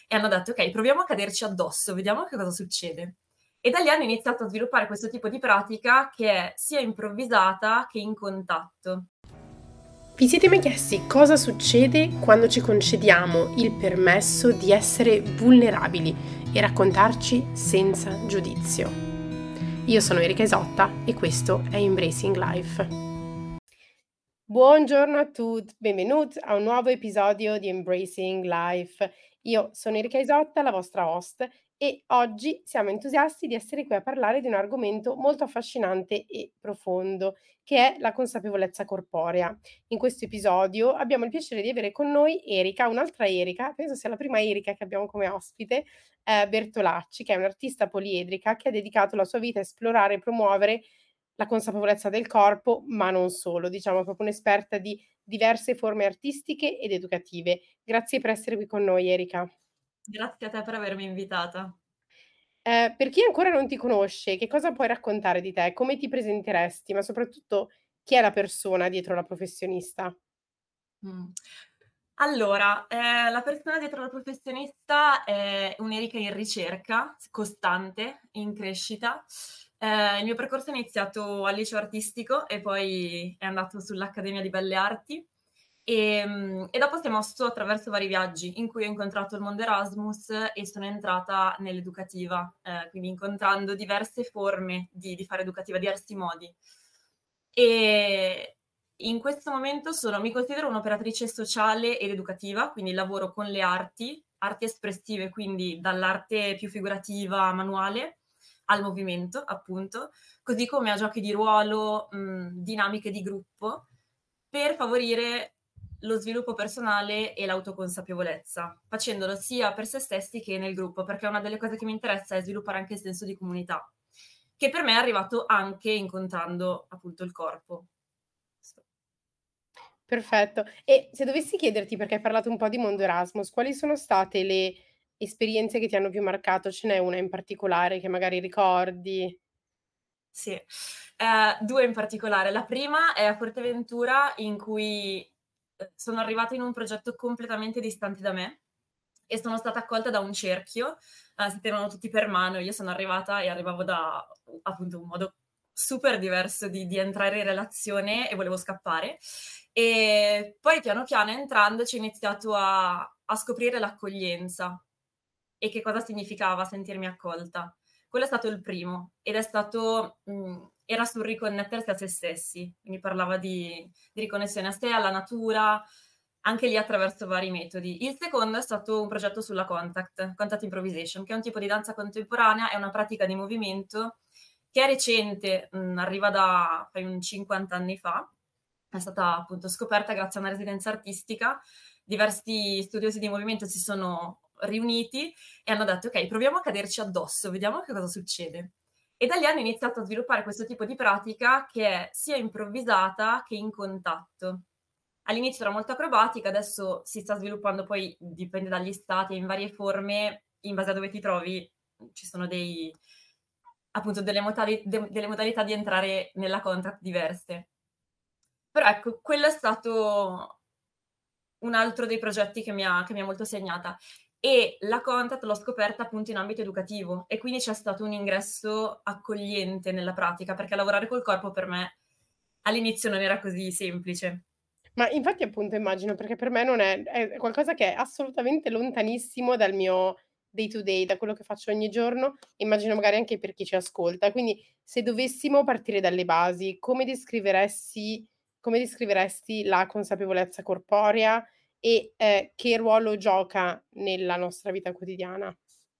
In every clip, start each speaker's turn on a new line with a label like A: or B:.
A: e hanno detto: "Okay, proviamo a caderci addosso, vediamo che cosa succede". E da lì hanno iniziato a sviluppare questo tipo di pratica che è sia improvvisata che in contatto.
B: Vi siete mai chiesti cosa succede quando ci concediamo il permesso di essere vulnerabili e raccontarci senza giudizio? Io sono Erika Isotta e questo è Embracing Life. Buongiorno a tutti, benvenuti a un nuovo episodio di Embracing Life. Io sono Erika Isotta, la vostra host, e oggi siamo entusiasti di essere qui a parlare di un argomento molto affascinante e profondo, che è la consapevolezza corporea. In questo episodio abbiamo il piacere di avere con noi Erika, un'altra Erika, penso sia la prima Erika che abbiamo come ospite, Bertolacci, che è un'artista poliedrica che ha dedicato la sua vita a esplorare e promuovere la consapevolezza del corpo, ma non solo, diciamo proprio un'esperta di diverse forme artistiche ed educative. Grazie per essere qui con noi, Erika.
A: Grazie a te per avermi invitata.
B: Per chi ancora non ti conosce, che cosa puoi raccontare di te? Come ti presenteresti? Ma soprattutto chi è la persona dietro la professionista?
A: Mh. Allora, la persona dietro la professionista è un'Erika in ricerca, costante, in crescita. Il mio percorso è iniziato al liceo artistico e poi è andato sull'Accademia di Belle Arti, e dopo si è mosso attraverso vari viaggi in cui ho incontrato il mondo Erasmus e sono entrata nell'educativa, quindi incontrando diverse forme di fare educativa, diversi modi. E in questo momento mi considero un'operatrice sociale ed educativa, quindi lavoro con le arti espressive, quindi dall'arte più figurativa, manuale, al movimento appunto, così come a giochi di ruolo, dinamiche di gruppo, per favorire lo sviluppo personale e l'autoconsapevolezza, facendolo sia per se stessi che nel gruppo, perché una delle cose che mi interessa è sviluppare anche il senso di comunità, che per me è arrivato anche incontrando appunto il corpo.
B: Perfetto. E se dovessi chiederti, perché hai parlato un po' di mondo Erasmus, quali sono state le esperienze che ti hanno più marcato? Ce n'è una in particolare che magari ricordi?
A: Sì, 2 in particolare. La prima è a Fuerteventura in cui, sono arrivata in un progetto completamente distante da me e sono stata accolta da un cerchio, si tenevano tutti per mano. Io sono arrivata e arrivavo da appunto un modo super diverso di entrare in relazione e volevo scappare. E poi piano piano entrandoci ho iniziato a scoprire l'accoglienza e che cosa significava sentirmi accolta. Quello è stato il primo ed è stato era sul riconnettersi a se stessi, quindi parlava di riconnessione a sé, alla natura, anche lì attraverso vari metodi. Il secondo è stato un progetto sulla contact improvisation, che è un tipo di danza contemporanea, è una pratica di movimento che è recente, arriva da fai un 50 anni fa. È stata appunto scoperta grazie a una residenza artistica. Diversi studiosi di movimento si sono riuniti e hanno detto: "Okay, proviamo a caderci addosso, vediamo che cosa succede". E da lì hanno iniziato a sviluppare questo tipo di pratica che è sia improvvisata che in contatto. All'inizio era molto acrobatica, adesso si sta sviluppando, poi dipende dagli stati e in varie forme, in base a dove ti trovi, ci sono dei appunto delle modalità di entrare nella contact diverse. Però ecco, quello è stato un altro dei progetti che mi ha molto segnata. E la Contact l'ho scoperta appunto in ambito educativo e quindi c'è stato un ingresso accogliente nella pratica, perché lavorare col corpo per me all'inizio non era così semplice.
B: Ma infatti appunto immagino, perché per me non è qualcosa che è assolutamente lontanissimo dal mio day to day, da quello che faccio ogni giorno, immagino magari anche per chi ci ascolta. Quindi se dovessimo partire dalle basi, come descriveresti la consapevolezza corporea e, che ruolo gioca nella nostra vita quotidiana?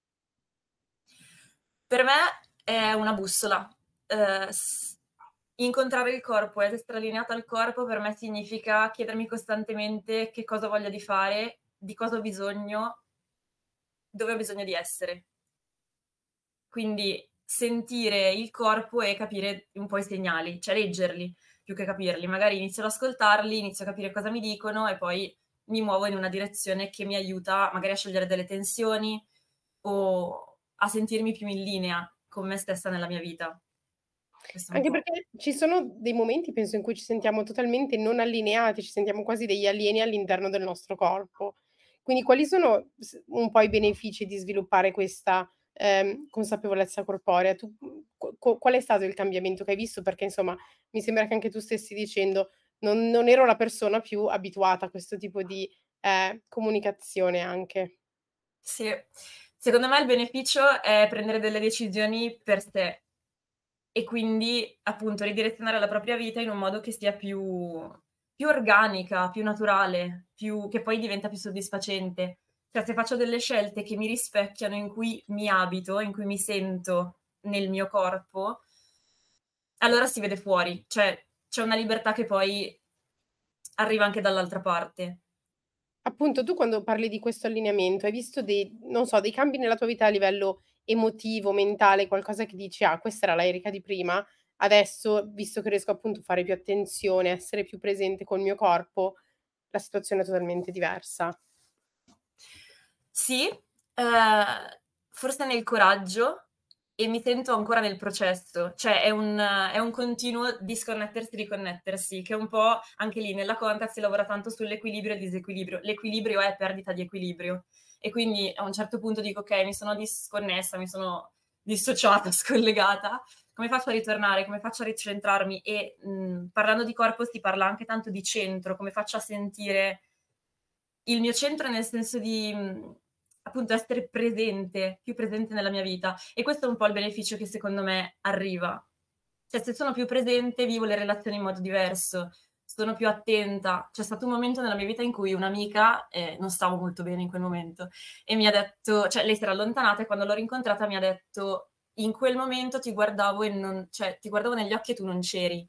A: Per me è una bussola. S Incontrare il corpo ed essere allineata al corpo per me significa chiedermi costantemente che cosa ho voglia di fare, di cosa ho bisogno, dove ho bisogno di essere. Quindi sentire il corpo e capire un po' i segnali, cioè leggerli più che capirli. Magari inizio ad ascoltarli, inizio a capire cosa mi dicono e poi mi muovo in una direzione che mi aiuta magari a sciogliere delle tensioni o a sentirmi più in linea con me stessa nella mia vita. Questo è un
B: Anche
A: po'.
B: perché ci sono dei momenti, penso, in cui ci sentiamo totalmente non allineati, ci sentiamo quasi degli alieni all'interno del nostro corpo. Quindi quali sono un po' i benefici di sviluppare questa, consapevolezza corporea? Tu, qual è stato il cambiamento che hai visto? Perché insomma mi sembra che anche tu stessi dicendo: "Non ero la persona più abituata a questo tipo di, comunicazione anche".
A: Sì. Secondo me il beneficio è prendere delle decisioni per sé e quindi, appunto, ridirezionare la propria vita in un modo che sia più organica, più naturale, che poi diventa più soddisfacente. Cioè, se faccio delle scelte che mi rispecchiano, in cui mi abito, in cui mi sento nel mio corpo, allora si vede fuori. Cioè, c'è una libertà che poi arriva anche dall'altra parte.
B: Appunto, tu quando parli di questo allineamento, hai visto non so, dei cambi nella tua vita a livello emotivo, mentale, qualcosa che dici: "Ah, questa era la Erika di prima, adesso visto che riesco appunto a fare più attenzione, a essere più presente col mio corpo, la situazione è totalmente diversa."
A: Sì, forse nel coraggio e mi sento ancora nel processo, cioè è un continuo disconnettersi, riconnettersi, che è un po' anche lì nella Contact si lavora tanto sull'equilibrio e il disequilibrio. L'equilibrio è perdita di equilibrio e quindi a un certo punto dico: "Okay, mi sono disconnessa, mi sono dissociata, scollegata, come faccio a ritornare? Come faccio a ricentrarmi?" E, parlando di corpo si parla anche tanto di centro, come faccio a sentire il mio centro nel senso di, appunto essere presente, più presente nella mia vita. E questo è un po' il beneficio che secondo me arriva. Cioè se sono più presente vivo le relazioni in modo diverso, sono più attenta. C'è stato un momento nella mia vita in cui un'amica, non stavo molto bene in quel momento, e mi ha detto, cioè lei si era allontanata e quando l'ho rincontrata mi ha detto: "In quel momento ti guardavo e non, cioè ti guardavo negli occhi e tu non c'eri".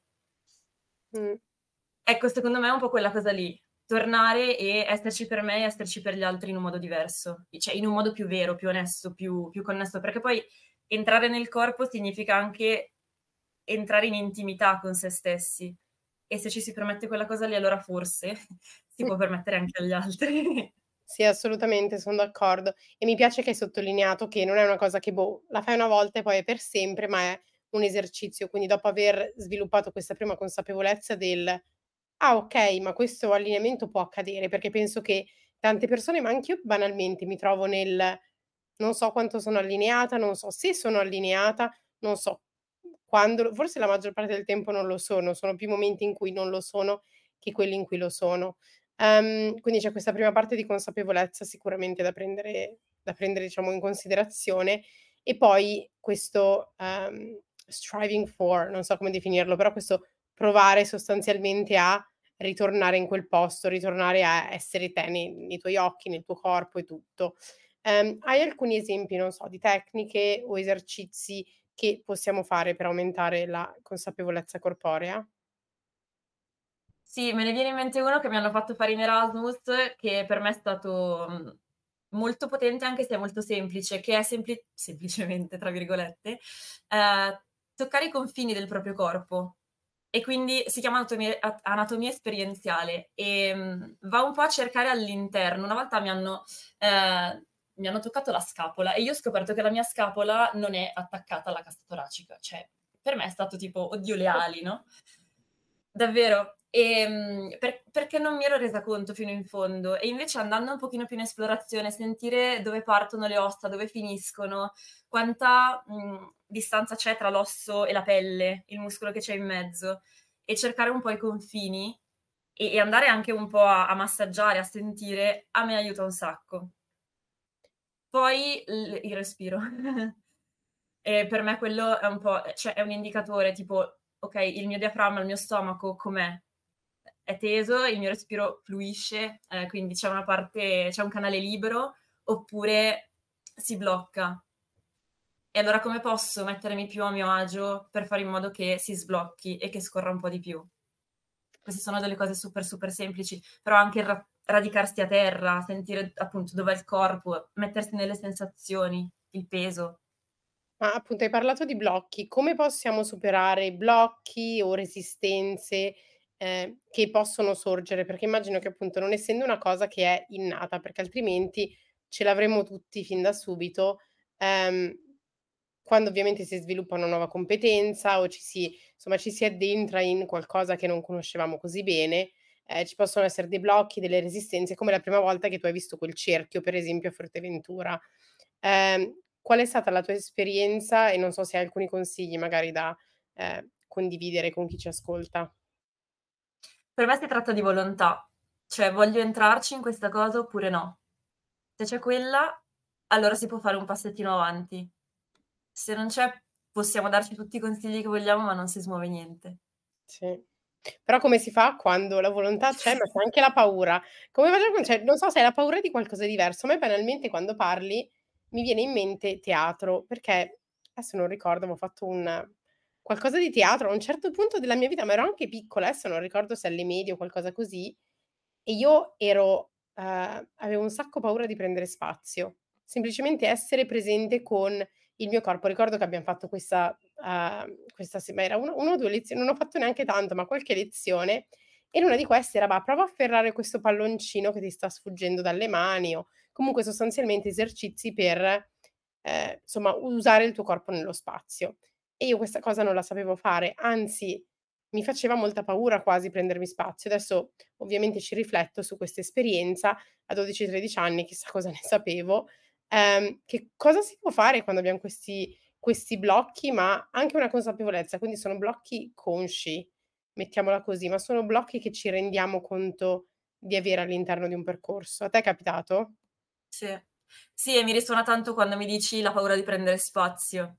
B: Mh.
A: Ecco, secondo me è un po' quella cosa lì. Tornare e esserci per me e esserci per gli altri in un modo diverso, cioè in un modo più vero, più onesto, più connesso, perché poi entrare nel corpo significa anche entrare in intimità con se stessi e se ci si permette quella cosa lì allora forse si può permettere anche agli altri.
B: Sì, assolutamente, son d'accordo. E mi piace che hai sottolineato che non è una cosa che, boh, la fai una volta e poi è per sempre, ma è un esercizio. Quindi dopo aver sviluppato questa prima consapevolezza del: "Ah, okay, ma questo allineamento può accadere", perché penso che tante persone, ma anch'io banalmente mi trovo nel: "Non so quanto sono allineata, non so se sono allineata, non so quando forse la maggior parte del tempo non lo sono più momenti in cui non lo sono che quelli in cui lo sono." Quindi c'è questa prima parte di consapevolezza sicuramente da prendere diciamo in considerazione e poi questo, striving for, non so come definirlo, però questo provare sostanzialmente a ritornare in quel posto, ritornare a essere te nei tuoi occhi, nel tuo corpo e tutto. Hai alcuni esempi, non so, di tecniche o esercizi che possiamo fare per aumentare la consapevolezza corporea?
A: Sì, me ne viene in mente uno che mi hanno fatto fare in Erasmus, che per me è stato, molto potente anche se è molto semplice, che è "semplicemente" tra virgolette, toccare i confini del proprio corpo. E quindi si chiama anatomia esperienziale, va un po' a cercare all'interno. Una volta mi hanno toccato la scapola e io ho scoperto che la mia scapola non è attaccata alla cassa toracica. Cioè, per me è stato tipo: "Oddio le ali", no? Davvero. Perché non mi ero resa conto fino in fondo e invece andando un pochino più in esplorazione, sentire dove partono le ossa, dove finiscono, quanta, distanza c'è tra l'osso e la pelle, il muscolo che c'è in mezzo e cercare un po' i confini e andare anche un po' a massaggiare, a sentire, a me aiuta un sacco. Poi il respiro. Per me quello è un po' cioè è un indicatore tipo: okay, il mio diaframma, il mio stomaco com'è? È teso, il mio respiro fluisce, quindi c'è un canale libero, oppure si blocca. E allora come posso mettermi più a mio agio per fare in modo che si sblocchi e che scorra un po' di più? Queste sono delle cose super, super semplici, però anche il radicarsi a terra, sentire appunto dov'è il corpo, mettersi nelle sensazioni, il peso.
B: Ma appunto hai parlato di blocchi, come possiamo superare blocchi o resistenze, che possono sorgere? Perché immagino che appunto non essendo una cosa che è innata, perché altrimenti ce l'avremmo tutti fin da subito, ehm, quando ovviamente si sviluppa una nuova competenza o ci si addentra in qualcosa che non conoscevamo così bene, ci possono essere dei blocchi, delle resistenze, come la prima volta che tu hai visto quel cerchio, per esempio a Fuerteventura. Qual è stata la tua esperienza e non so se hai alcuni consigli magari da, condividere con chi ci ascolta.
A: Per me si tratta di volontà, cioè voglio entrarci in questa cosa oppure no. Se c'è quella, allora si può fare un passettino avanti. Se non c'è, possiamo darci tutti i consigli che vogliamo, ma non si smuove niente.
B: Sì. Però come si fa quando la volontà c'è, ma c'è anche la paura? Come facciamo cioè, non so se hai la paura di qualcosa di diverso. A me banalmente quando parli mi viene in mente teatro, perché adesso non ricordo, avevo fatto un qualcosa di teatro a un certo punto della mia vita, ma ero anche piccola, adesso non ricordo se alle medie o qualcosa così, e io ero avevo un sacco paura di prendere spazio. Semplicemente essere presente con il mio corpo. Ricordo che abbiam fatto questa se ma era 1 o 2 lezioni, non ho fatto neanche tanto, ma qualche lezione, e in una di queste era: "Va, prova a afferrare questo palloncino che ti sta sfuggendo dalle mani", o comunque sostanzialmente esercizi per, insomma usare il tuo corpo nello spazio. E io questa cosa non la sapevo fare, anzi mi faceva molta paura quasi prendermi spazio. Adesso ovviamente ci rifletto su questa esperienza, a 12, 13 anni chissà cosa ne sapevo. Che cosa si può fare quando abbiam questi blocchi, ma anche una consapevolezza, quindi sono blocchi consci, mettiamola così, ma sono blocchi che ci rendiamo conto di avere all'interno di un percorso. A te è capitato?
A: Sì. Sì, e mi risuona tanto quando mi dici la paura di prendere spazio.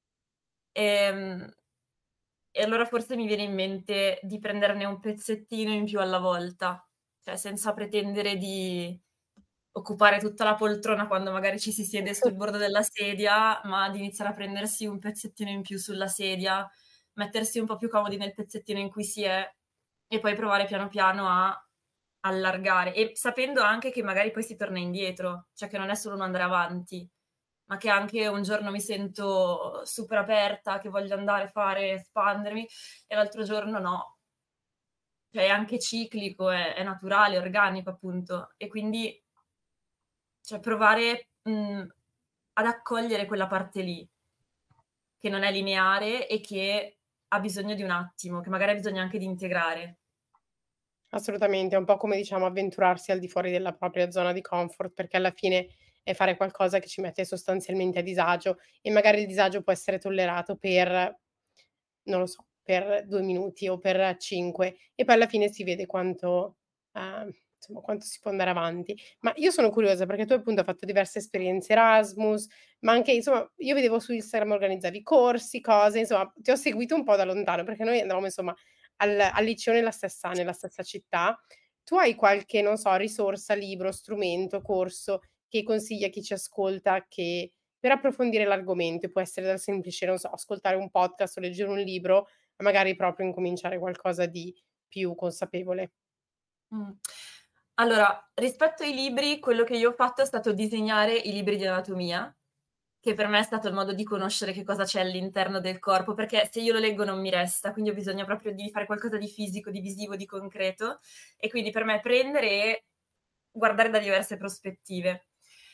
A: Ehm, e allora forse mi viene in mente di prenderne un pezzettino in più alla volta, cioè senza pretendere di occupare tutta la poltrona quando magari ci si siede sul bordo della sedia, ma di iniziare a prendersi un pezzettino in più sulla sedia, mettersi un po' più comodi nel pezzettino in cui si è e poi provare piano piano a allargare e sapendo anche che magari poi si torna indietro, cioè che non è solo un andare avanti, ma che anche un giorno mi sento super aperta, che voglio andare, fare, espandermi e l'altro giorno no. Cioè è anche ciclico, è naturale, è organico appunto e quindi cioè provare, ad accogliere quella parte lì, che non è lineare e che ha bisogno di un attimo, che magari ha bisogno anche di integrare.
B: Assolutamente, è un po' come diciamo avventurarsi al di fuori della propria zona di comfort, perché alla fine è fare qualcosa che ci mette sostanzialmente a disagio e magari il disagio può essere tollerato per, non lo so, per 2 minuti o per 5 e poi alla fine si vede quanto insomma quanto si può andare avanti. Ma io sono curiosa perché tu appunto hai fatto diverse esperienze Erasmus, ma anche insomma io vedevo su Instagram organizzavi corsi, cose, insomma ti ho seguito un po' da lontano perché noi andavamo insomma al liceo nella stessa città. Tu hai qualche, non so, risorsa, libro, strumento, corso che consigli a chi ci ascolta che per approfondire l'argomento, può essere dal semplice, non so, ascoltare un podcast o leggere un libro, a magari proprio incominciare qualcosa di più consapevole.
A: Mh. Allora, rispetto ai libri, quello che io ho fatto è stato disegnare i libri di anatomia, che per me è stato il modo di conoscere che cosa c'è all'interno del corpo, perché se io lo leggo non mi resta, quindi ho bisogno proprio di fare qualcosa di fisico, di visivo, di concreto e quindi per me prendere e guardare da diverse prospettive.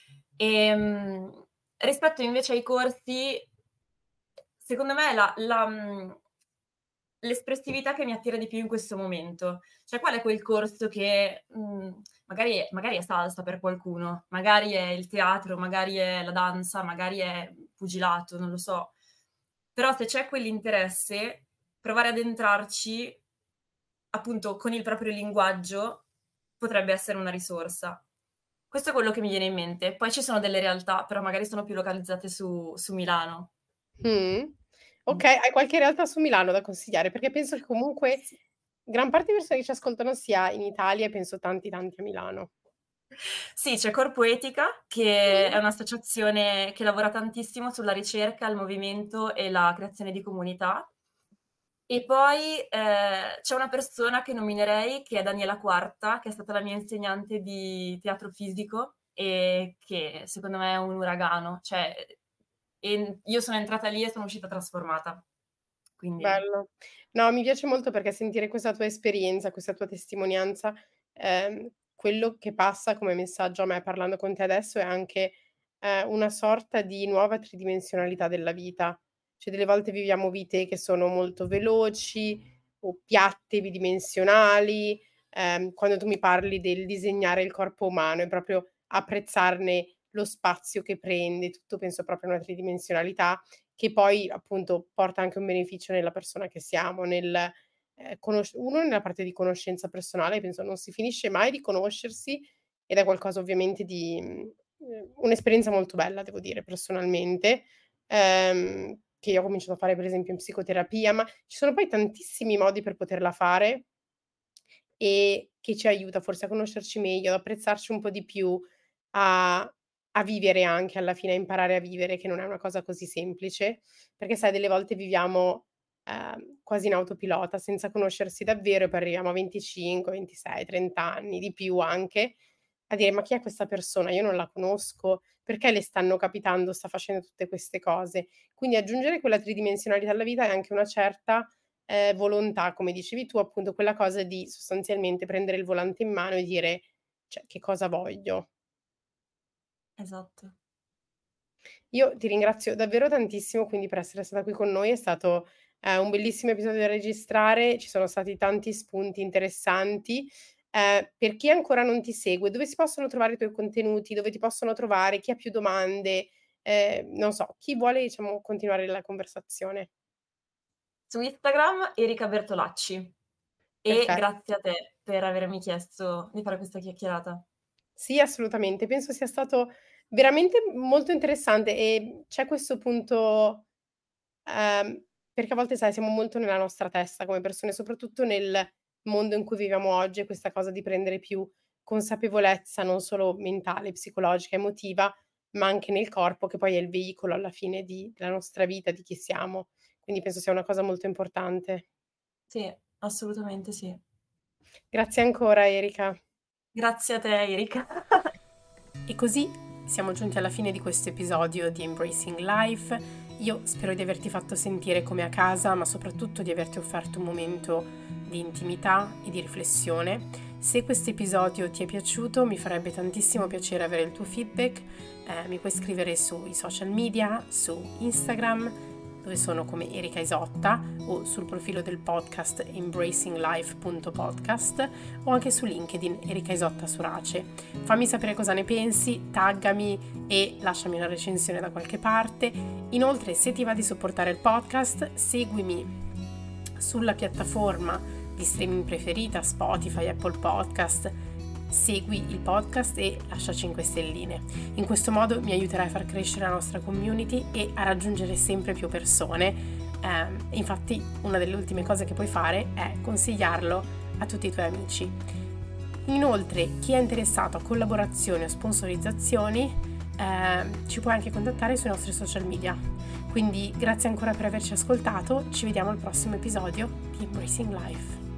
A: Ehm, rispetto invece ai corsi, secondo me l'espressività che mi attira di più in questo momento. Cioè qual è quel corso che, magari è salsa per qualcuno, magari è il teatro, magari è la danza, magari è pugilato, non lo so. Però se c'è quell'interesse, provare ad entrarci, appunto, con il proprio linguaggio, potrebbe essere una risorsa. Questo è quello che mi viene in mente. Poi ci sono delle realtà, però magari sono più localizzate su Milano.
B: Mh.
A: Mh.
B: Okay, hai qualche realtà su Milano da consigliare? Perché penso che comunque
A: Sì.
B: gran parte di persone che ci ascoltano sia in Italia e penso tanti, tanti a Milano.
A: Sì, c'è Corpoetica, che è
B: Mh.
A: un'associazione che lavora tantissimo sulla ricerca, il movimento e la creazione di comunità. E poi, c'è una persona che nominerei che è Daniela Quarta, che è stata la mia insegnante di teatro fisico e che secondo me è un uragano. Cioè, io sono entrata lì e sono uscita trasformata. Quindi
B: Bello. No, mi piace molto perché sentire questa tua esperienza, questa tua testimonianza, quello che passa come messaggio a me parlando con te adesso è anche, una sorta di nuova tridimensionalità della vita. Cioè delle volte viviamo vite che sono molto veloci o piatte, bidimensionali, quando tu mi parli del disegnare il corpo umano e proprio apprezzarne lo spazio che prende, tutto penso proprio a una tridimensionalità che poi appunto porta anche un beneficio nella persona che siamo, nel, uno nella parte di conoscenza personale, penso non si finisce mai di conoscersi ed è qualcosa ovviamente di un'esperienza molto bella devo dire personalmente, che io ho cominciato a fare per esempio in psicoterapia, ma ci sono poi tantissimi modi per poterla fare e che ci aiuta forse a conoscerci meglio, ad apprezzarci un po' di più, a vivere anche alla fine, a imparare a vivere, che non è una cosa così semplice, perché sai delle volte viviamo, quasi in autopilota, senza conoscersi davvero e poi arriviamo a 25, 26, 30 anni, di più anche, a dire: "Ma chi è questa persona? Io non la conosco, perché le stanno capitando, sta facendo tutte queste cose?" Quindi aggiungere quella tridimensionalità alla vita è anche una certa, volontà, come dicevi tu, appunto quella cosa di sostanzialmente prendere il volante in mano e dire: "Cioè, che cosa voglio?"
A: Esatto.
B: Io ti ringrazio davvero tantissimo quindi per essere stata qui con noi, è stato, un bellissimo episodio da registrare, ci sono stati tanti spunti interessanti. Per chi ancora non ti segue, dove si possono trovare i tuoi contenuti? Dove ti possono trovare? Chi ha più domande? Non so, chi vuole diciamo continuare la conversazione.
A: Su Instagram Erika Bertolacci e
B: Perfetto.
A: grazie a te per avermi chiesto di fare questa chiacchierata.
B: Sì, assolutamente. Penso sia stato veramente molto interessante e c'è questo punto, perché a volte sai siamo molto nella nostra testa come persone, soprattutto nel mondo in cui viviamo oggi, e questa cosa di prendere più consapevolezza non solo mentale, psicologica, emotiva, ma anche nel corpo che poi è il veicolo alla fine della nostra vita, di chi siamo. Quindi penso sia una cosa molto importante.
A: Sì, assolutamente sì.
B: Grazie ancora Erika.
A: Grazie a te Erika.
B: E così siamo giunti alla fine di questo episodio di Embracing Life. Io spero di averti fatto sentire come a casa, ma soprattutto di averti offerto un momento di intimità e di riflessione. Se questo episodio ti è piaciuto, mi farebbe tantissimo piacere avere il tuo feedback. Mi puoi scrivere sui social media, su Instagram, dove sono come Erika Isotta, o sul profilo del podcast embracinglife.podcast, o anche su LinkedIn Erika Isotta Surace. Fammi sapere cosa ne pensi, taggami e lasciami una recensione da qualche parte. Inoltre, se ti va di supportare il podcast, seguimi sulla piattaforma di streaming preferita, Spotify, Apple Podcast. Segui il podcast e lascia 5 stelline. In questo modo mi aiuterai a far crescere la nostra community e a raggiungere sempre più persone. Infatti, una delle ultime cose che puoi fare è consigliarlo a tutti i tuoi amici. Inoltre, chi è interessato a collaborazioni o sponsorizzazioni ci puoi anche contattare sui nostri social media. Quindi grazie ancora per averci ascoltato, ci vediamo al prossimo episodio di Embracing Life.